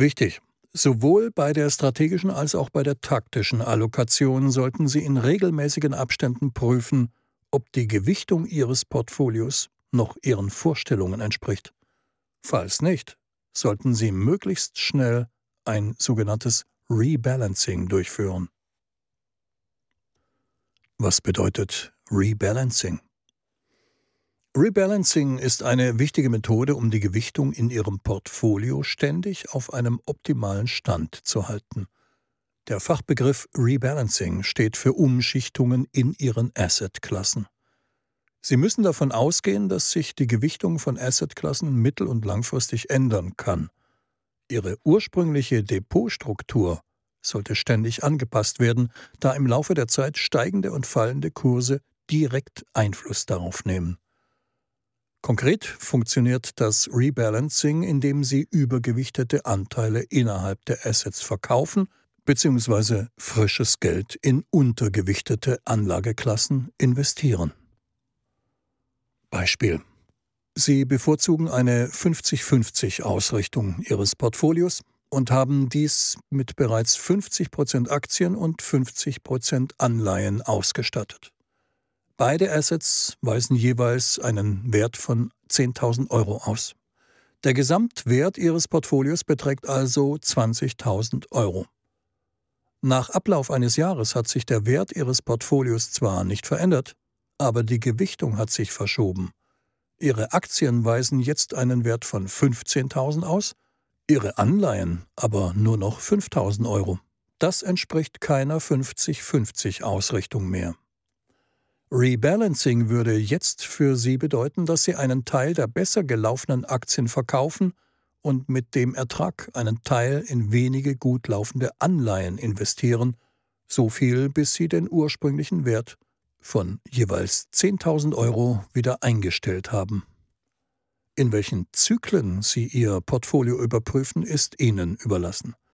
Wichtig: Sowohl bei der strategischen als auch bei der taktischen Allokation sollten Sie in regelmäßigen Abständen prüfen, ob die Gewichtung Ihres Portfolios noch Ihren Vorstellungen entspricht. Falls nicht, sollten Sie möglichst schnell ein sogenanntes Rebalancing durchführen. Was bedeutet Rebalancing? Rebalancing ist eine wichtige Methode, um die Gewichtung in Ihrem Portfolio ständig auf einem optimalen Stand zu halten. Der Fachbegriff Rebalancing steht für Umschichtungen in Ihren Assetklassen. Sie müssen davon ausgehen, dass sich die Gewichtung von Assetklassen mittel- und langfristig ändern kann. Ihre ursprüngliche Depotstruktur sollte ständig angepasst werden, da im Laufe der Zeit steigende und fallende Kurse direkt Einfluss darauf nehmen. Konkret funktioniert das Rebalancing, indem Sie übergewichtete Anteile innerhalb der Assets verkaufen bzw. frisches Geld in untergewichtete Anlageklassen investieren. Beispiel: Sie bevorzugen eine 50-50-Ausrichtung Ihres Portfolios und haben dies mit bereits 50% Aktien und 50% Anleihen ausgestattet. Beide Assets weisen jeweils einen Wert von 10.000 Euro aus. Der Gesamtwert Ihres Portfolios beträgt also 20.000 Euro. Nach Ablauf eines Jahres hat sich der Wert Ihres Portfolios zwar nicht verändert, aber die Gewichtung hat sich verschoben. Ihre Aktien weisen jetzt einen Wert von 15.000 aus, Ihre Anleihen aber nur noch 5.000 Euro. Das entspricht keiner 50-50-Ausrichtung mehr. Rebalancing würde jetzt für Sie bedeuten, dass Sie einen Teil der besser gelaufenen Aktien verkaufen und mit dem Ertrag einen Teil in wenige gut laufende Anleihen investieren, so viel, bis Sie den ursprünglichen Wert von jeweils 10.000 Euro wieder eingestellt haben. In welchen Zyklen Sie Ihr Portfolio überprüfen, ist Ihnen überlassen.